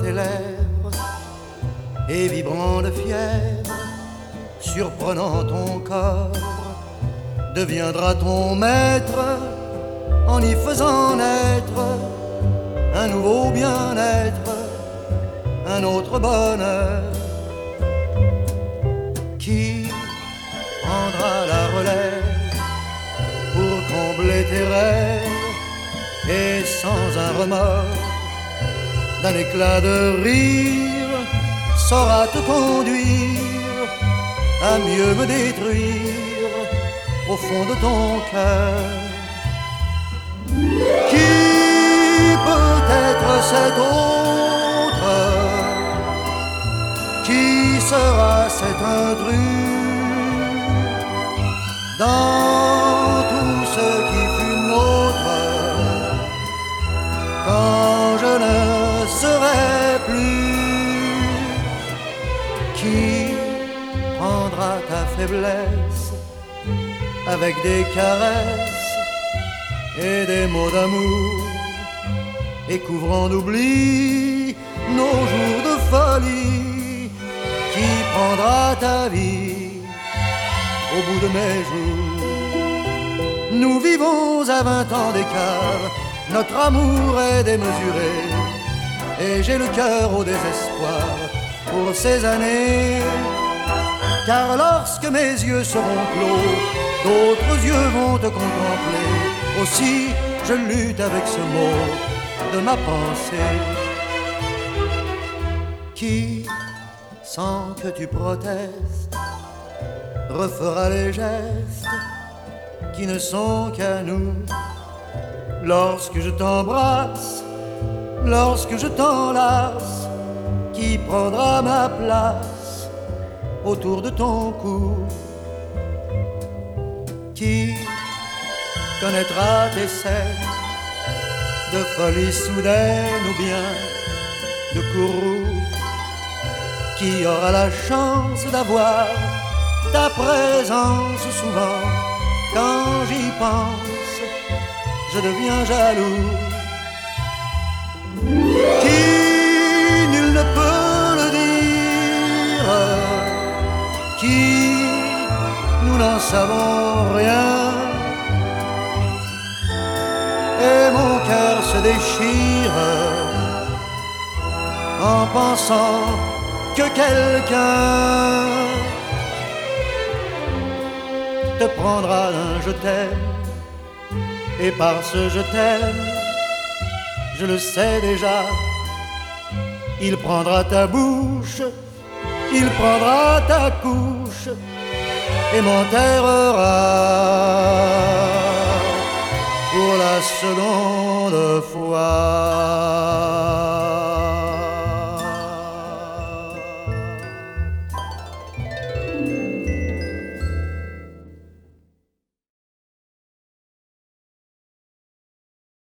tes lèvres et vibrant de fièvre, surprenant ton corps, deviendra ton maître en y faisant naître un nouveau bien-être, un autre bonheur. Qui prendra la relève pour combler tes rêves et sans un remords, d'un éclat de rire, saura te conduire à mieux me détruire au fond de ton cœur. Qui peut être cet autre? Qui sera cet intrus dans tout ce qui fut nôtre quand je ne serai plus? Qui prendra ta faiblesse avec des caresses et des mots d'amour et couvrant d'oubli nos jours de folie? Qui prendra ta vie au bout de mes jours? Nous vivons à 20 ans d'écart, notre amour est démesuré et j'ai le cœur au désespoir pour ces années. Car lorsque mes yeux seront clos, d'autres yeux vont te contempler. Aussi je lutte avec ce mot de ma pensée. Qui, sans que tu protestes, refera les gestes qui ne sont qu'à nous? Lorsque je t'embrasse, lorsque je t'enlace, qui prendra ma place autour de ton cou? Qui connaîtra tes scènes de folie soudaine ou bien de courroux? Qui aura la chance d'avoir ta présence souvent? Quand j'y pense, je deviens jaloux. Qui, nul ne peut le dire, qui, nous n'en savons rien, et mon cœur se déchire en pensant que quelqu'un te prendra un je t'aime, et par ce je t'aime, je le sais déjà, il prendra ta bouche, il prendra ta couche et m'enterrera pour la seconde fois.